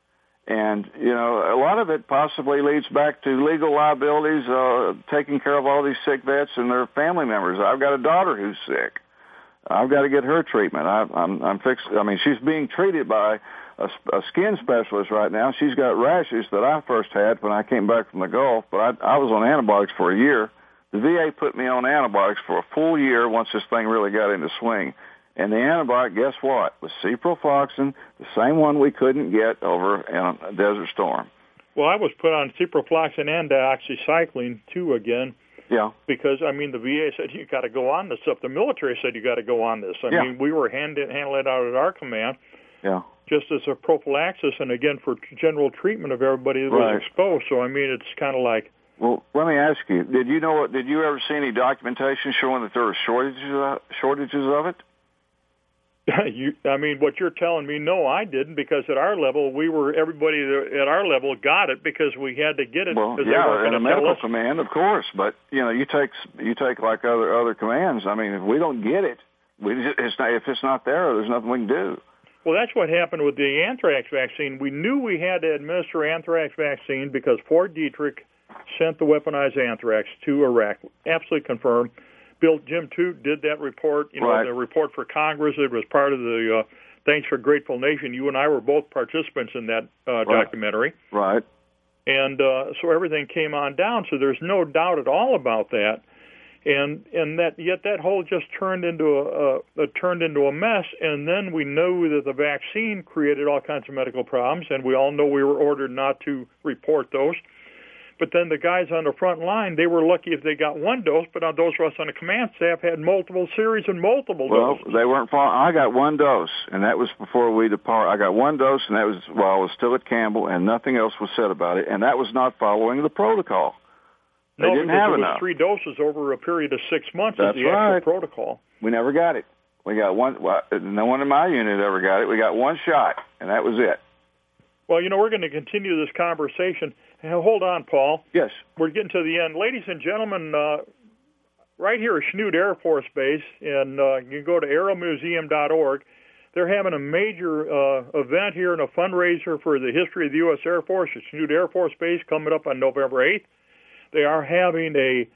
And, you know, a lot of it possibly leads back to legal liabilities, taking care of all these sick vets and their family members. I've got a daughter who's sick. I've got to get her treatment. I'm fixed. I mean, she's being treated by a skin specialist right now. She's got rashes that I first had when I came back from the Gulf, but I was on antibiotics for a year. The VA put me on antibiotics for a full year once this thing really got into swing. And the antibiotic, guess what, was ciprofloxacin, the same one we couldn't get over in Desert Storm. Well, I was put on ciprofloxacin and doxycycline, too, again. Yeah. Because, I mean, the VA said you got to go on this stuff. The military said you got to go on this. I mean, we were handling it out at our command. Yeah. Just as a prophylaxis and, again, for general treatment of everybody that was exposed. So, I mean, it's kind of like... Well, let me ask you, did you ever see any documentation showing that there were shortages of it? I mean, what you're telling me, no, I didn't, because at our level, everybody at our level got it because we had to get it. Well, yeah, in a medical command, of course, but you know, you take like other commands. I mean, if we don't get it, if it's not there, there's nothing we can do. Well, that's what happened with the anthrax vaccine. We knew we had to administer anthrax vaccine because Fort Detrick sent the weaponized anthrax to Iraq. Absolutely confirmed. Jim Toot did that report, the report for Congress. It was part of the Thanks for Grateful Nation. You and I were both participants in that documentary. Right. And so everything came on down, so there's no doubt at all about that. And that whole just turned into a mess, and then we knew that the vaccine created all kinds of medical problems, and we all know we were ordered not to report those. But then the guys on the front line, they were lucky if they got one dose, but those of us on the command staff had multiple series and multiple doses. Well, they weren't far. I got one dose, and that was before we depart. I got one dose, and that was while I was still at Campbell, and nothing else was said about it, and that was not following the protocol. They didn't have enough. It was 3 doses over a period of 6 months. That's is the right. actual protocol. We never got it. We got one. Well, no one in my unit ever got it. We got one shot, and that was it. Well, we're going to continue this conversation. Hold on, Paul. Yes. We're getting to the end. Ladies and gentlemen, right here at Chanute Air Force Base, and you can go to aeromuseum.org. They're having a major event here and a fundraiser for the history of the U.S. Air Force at Chanute Air Force Base coming up on November 8th. They are having a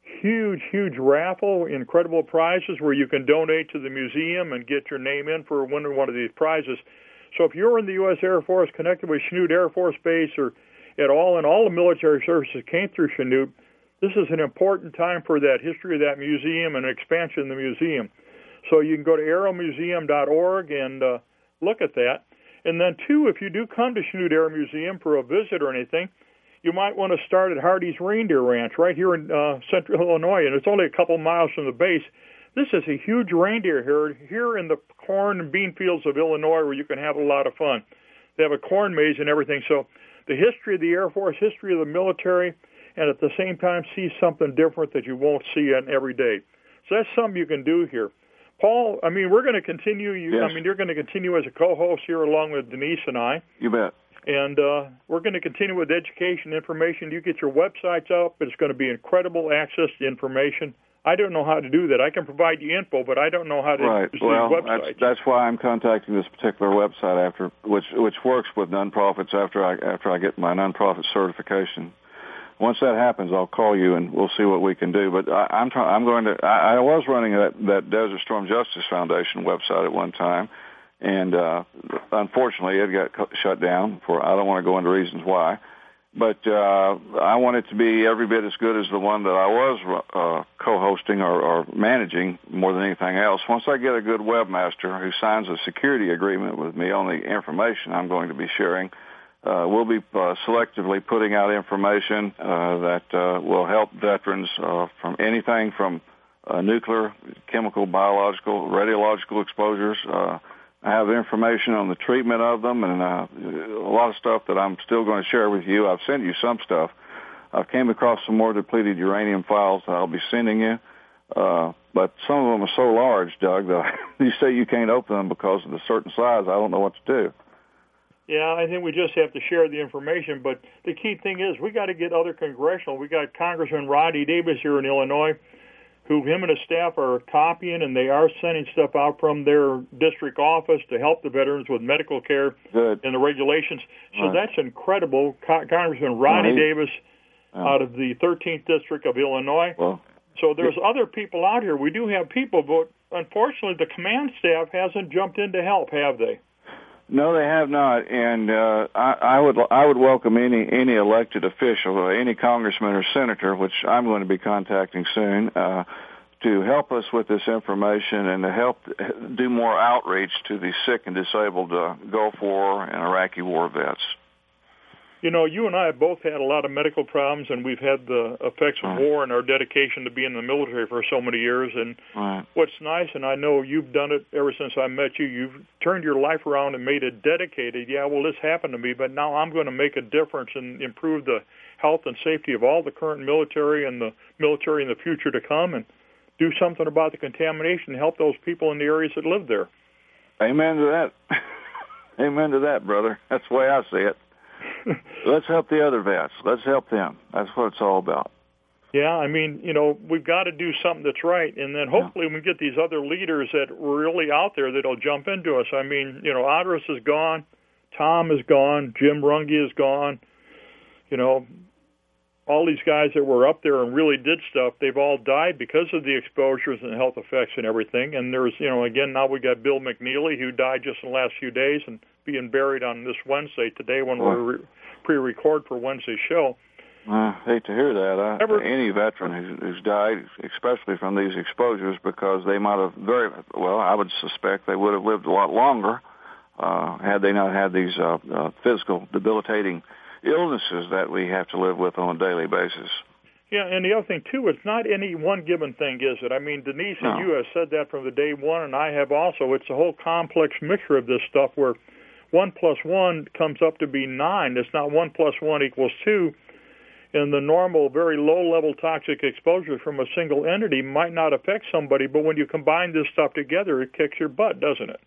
huge raffle, incredible prizes where you can donate to the museum and get your name in for winning one of these prizes. So if you're in the U.S. Air Force, connected with Chanute Air Force Base, or at all, and all the military services came through Chanute, this is an important time for that history of that museum and expansion of the museum. So you can go to aeromuseum.org and look at that. And then, too, if you do come to Chanute Air Museum for a visit or anything, you might want to start at Hardy's Reindeer Ranch right here in central Illinois, and it's only a couple miles from the base. This is a huge reindeer herd here in the corn and bean fields of Illinois where you can have a lot of fun. They have a corn maze and everything. So the history of the Air Force, history of the military, and at the same time see something different that you won't see on every day. So that's something you can do here. Paul, we're going to continue. Yes. You're going to continue as a co-host here along with Denise and I. You bet. And we're going to continue with education information. You get your websites up. It's going to be incredible access to information. I don't know how to do that. I can provide you info, but I don't know how to use these websites. That's why I'm contacting this particular website which works with nonprofits after I get my nonprofit certification. Once that happens, I'll call you and we'll see what we can do. But I was running that Desert Storm Justice Foundation website at one time, and unfortunately it got shut down I don't want to go into reasons why. But I want it to be every bit as good as the one that I was co-hosting or managing more than anything else. Once I get a good webmaster who signs a security agreement with me on the information I'm going to be sharing, we'll be selectively putting out information that will help veterans from anything from nuclear, chemical, biological, radiological exposures. I have information on the treatment of them and a lot of stuff that I'm still going to share with you. I've sent you some stuff. I came across some more depleted uranium files that I'll be sending you. But some of them are so large, Doug, that you say you can't open them because of the certain size. I don't know what to do. Yeah, I think we just have to share the information. But the key thing is we got to get other congressional. We got Congressman Rodney Davis here in Illinois, who him and his staff are copying, and they are sending stuff out from their district office to help the veterans with medical care and the regulations. So that's incredible. Congressman Rodney Davis out of the 13th District of Illinois. So there's other people out here. We do have people, but unfortunately the command staff hasn't jumped in to help, have they? No, they have not, and I would welcome any elected official, any congressman or senator, which I'm going to be contacting soon, to help us with this information and to help do more outreach to the sick and disabled Gulf War and Iraqi war vets. You and I have both had a lot of medical problems, and we've had the effects of war and our dedication to be in the military for so many years. And what's nice, and I know you've done it ever since I met you, you've turned your life around and made it dedicated. Yeah, well, this happened to me, but now I'm going to make a difference and improve the health and safety of all the current military and the military in the future to come, and do something about the contamination and help those people in the areas that live there. Amen to that. Amen to that, brother. That's the way I see it. Let's help the other vets. Let's help them. That's what it's all about. Yeah, we've got to do something that's right, and then hopefully we get these other leaders that are really out there that'll jump into us. Otteris is gone, Tom is gone, Jim Runge is gone. All these guys that were up there and really did stuff, they've all died because of the exposures and health effects and everything. And there's, again, now we got Bill McNeely, who died just in the last few days and being buried on this Wednesday today when we're pre-record for Wednesday's show. I hate to hear that. Any veteran who's died, especially from these exposures, because they might have I would suspect they would have lived a lot longer had they not had these physical debilitating illnesses that we have to live with on a daily basis. Yeah, and the other thing, too, it's not any one given thing, is it? I mean, Denise and you have said that from the day one, and I have also. It's a whole complex mixture of this stuff where 1 + 1 comes up to be 9. It's not 1 + 1 = 2. And the normal, very low-level toxic exposure from a single entity might not affect somebody, but when you combine this stuff together, it kicks your butt, doesn't it?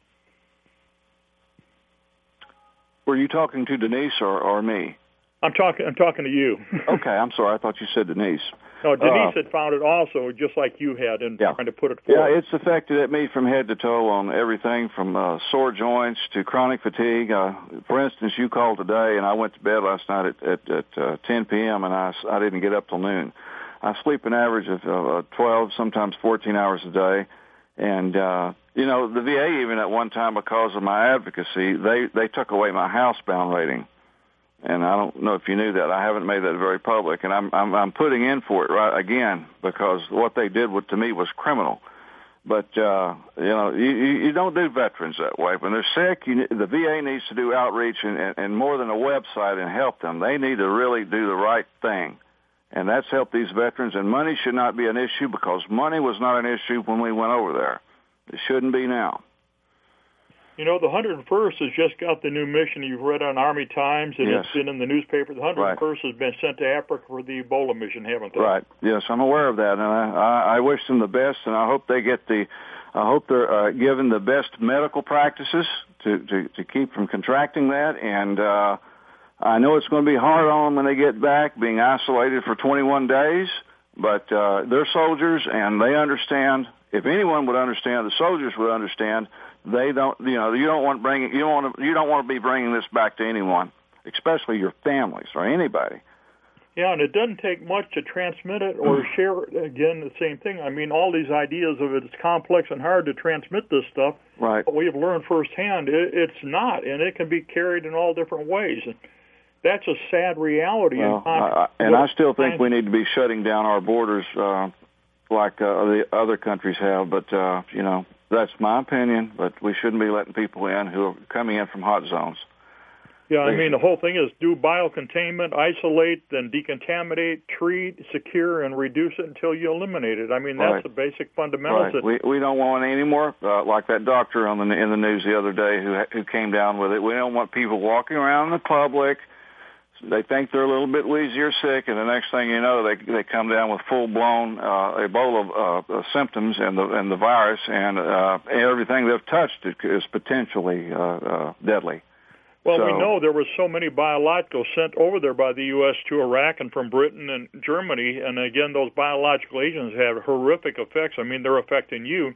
Were you talking to Denise or me? I'm talking to you. Okay, I'm sorry. I thought you said Denise. No, Denise had found it also, just like you had, and trying to put it forward. Yeah, it's affected me from head to toe on everything from sore joints to chronic fatigue. For instance, you called today, and I went to bed last night at 10 p.m., and I didn't get up till noon. I sleep an average of 12, sometimes 14 hours a day. And, the VA, even at one time, because of my advocacy, they took away my housebound rating. And I don't know if you knew that. I haven't made that very public, and I'm putting in for it right again because what they did to me was criminal. But you don't do veterans that way. When they're sick, the VA needs to do outreach and more than a website and help them. They need to really do the right thing, and that's help these veterans. And money should not be an issue because money was not an issue when we went over there. It shouldn't be now. The 101st has just got the new mission you've read on Army Times, and It's been in the newspaper. The 101st has been sent to Africa for the Ebola mission, haven't they? Right. Yes, I'm aware of that, and I wish them the best, and I hope they get I hope they're given the best medical practices to keep from contracting that, and I know it's going to be hard on them when they get back, being isolated for 21 days, but they're soldiers, and they understand. If anyone would understand, the soldiers would understand. They don't, you don't want to be bringing this back to anyone, especially your families or anybody. Yeah, and it doesn't take much to transmit it or share it. Again, the same thing. I mean, all these ideas of it's complex and hard to transmit this stuff. Right. But we have learned firsthand it's not, and it can be carried in all different ways. And that's a sad reality. Well, I still think we need to be shutting down our borders like the other countries have, but, that's my opinion, but we shouldn't be letting people in who are coming in from hot zones. Yeah, I mean, the whole thing is do biocontainment, isolate, then decontaminate, treat, secure, and reduce it until you eliminate it. I mean, that's the basic fundamentals. Right. We don't want any more, like that doctor in the news the other day who came down with it. We don't want people walking around in the public. They think they're a little bit wheezy or sick, and the next thing you know, they come down with full-blown Ebola symptoms and the virus, and everything they've touched is potentially deadly. Well, we know there were so many biologicals sent over there by the U.S. to Iraq and from Britain and Germany, and again, those biological agents have horrific effects. I mean, they're affecting you.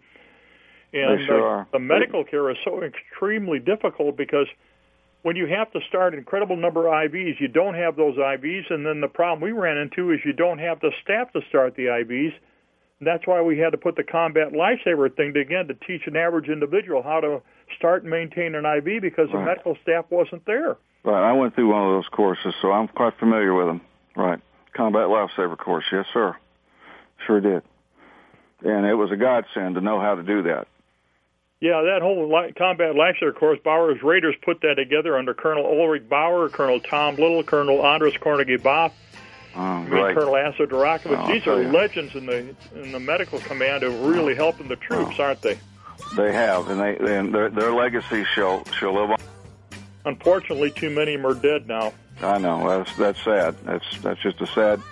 And they sure are. The medical care is so extremely difficult because when you have to start an incredible number of IVs, you don't have those IVs, and then the problem we ran into is you don't have the staff to start the IVs. And that's why we had to put the Combat Lifesaver thing to teach an average individual how to start and maintain an IV because the medical staff wasn't there. Right. I went through one of those courses, so I'm quite familiar with them. Right. Combat Lifesaver course. Yes, sir. Sure did. And it was a godsend to know how to do that. Yeah, that whole Combat Lifesaver course, Bauer's Raiders put that together under Colonel Ulrich Bauer, Colonel Tom Little, Colonel Andres Carnegie-Boff, Colonel Asa Durakovic. These are legends in the medical command who really helping the troops, aren't they? They have, and their legacy shall live on. Unfortunately, too many of them are dead now. I know. That's sad. That's just a sad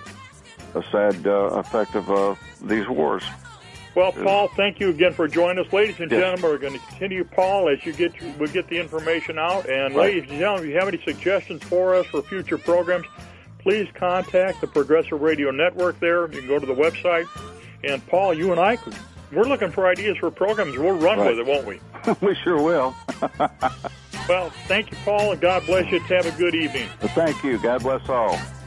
effect of these wars. Well, Paul, thank you again for joining us. Ladies and gentlemen, we're going to continue, Paul, as we'll get the information out. And ladies and gentlemen, if you have any suggestions for us for future programs, please contact the Progressive Radio Network there. You can go to the website. And, Paul, you and I, we're looking for ideas for programs. We'll run with it, won't we? We sure will. Well, thank you, Paul, and God bless you. Have a good evening. Well, thank you. God bless all.